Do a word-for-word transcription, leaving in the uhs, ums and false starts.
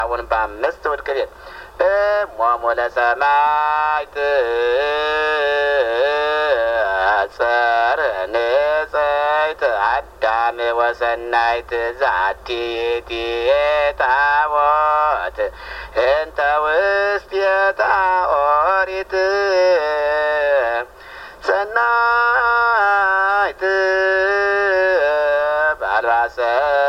አሁን በአምስት ወድቅ ቤት ሟሞ ለሰማይት ጸር ንጽይት አዳም ወሰናይት ዛቲ ታቦት እንተ ውስቴታ ኦሪት ሰናይት ባልባሰ